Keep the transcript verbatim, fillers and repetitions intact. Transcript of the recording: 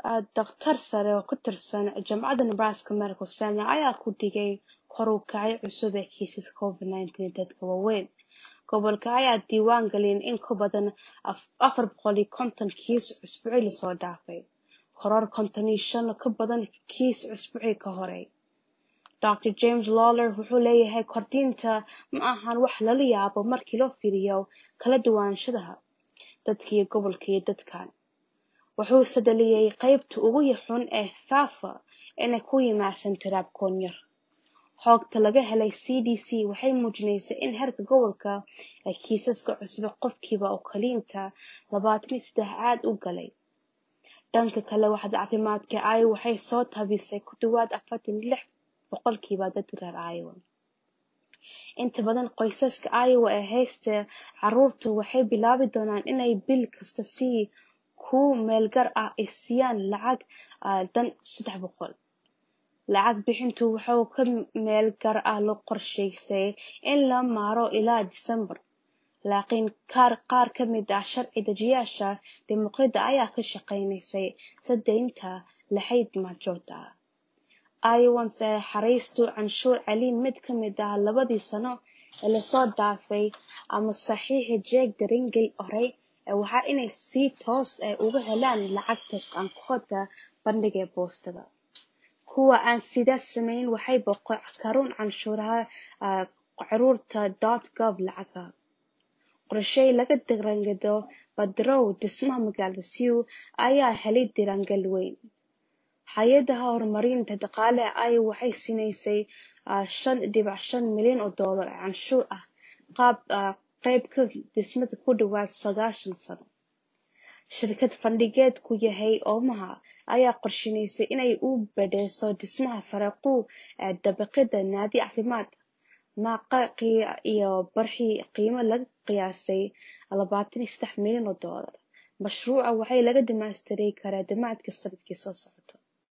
Dhakhtar sare oo ka tirsan Jaamacadda Nebraska Medical Center ayaa ku digay kor u kaca cusub ee kiisaska COVID nineteen ee dadka waaweyn. Gobolka ayaa diiwaan geliyay in ka badan afar boqol iyo konton kiis usbuucii la soo dhaafay, koror konton iyo shan ka badan kiis usbuucii ka horey. Doctor James Lawler wuxuu leeyahay kordhinta ma ahan wax lala yaabo markii loo fiiriyo kala duwanaanshaha dadka iyo gobolka iyo dadkan. Wuxuu sadaliyay qaybta ugu xun ee faafa inay ku yimaadaan tirakoon yar. Xogta laga helay C D C waxay muujinaysaa in heerka gobolka ee kiisaska cusub qofkiiba oo kaliinta labaatan iyo saddex aad u galay. Dhanka kale, waaxda caafimaadka Iowa waxay soo tabisay ku dhawaad afartan iyo lix boqolkiiba dadka reer Iowa. Inta badan qoysaska Iowa ee haysta carruurta waxay bilaabi doonaan inay bil kasta si ku meel gaar ah ay siiyaan lacag dhan saddex boqol. Lacag bixintu waxaa ka meel gaar ah loo qorsheeyay in la maro ilaa December. Laakiin qaar qaar ka mid ah sharci dejiyaasha dimuqraadda ayaa ka shaqeynayay sadeynta lahayd majoorta. Iowans ee xareystu canshuur celin mid ka mid ah labadii sano ee la soo dhaafay ama saxiixa Jake Dringel horey ee waxa inay si toos ah uga helaan lacagta qankooda bandhiga boostada. Kuwa aan sidaas samayn waxay boqo karun canshuuraha carruurta dot gov lacaga. Qorshe laga dirangado badrow dhismaha magaalada Sioux ayaa helay dirangal weyn. Hay'adaha horumarinta dhaqaale ay waxay siinaysay shan dhibic shan milyan oo dollar canshuur ah qaab qayb ka dhismada ku dhawaad sagaashan sano. Shirkad fandhigeed ku yahay Omaha ayaa qorsheynaysa inay u bedesho dhismaha faraqu ee dabaqada naadi caafimaad maqaqi iyo barxi qiimo laga qiyaasay labaatan iyo saddex milyan oo dollar. Mashruuca waxay laga dhamaystiray karaa dhamaadka sanadkii soo socda.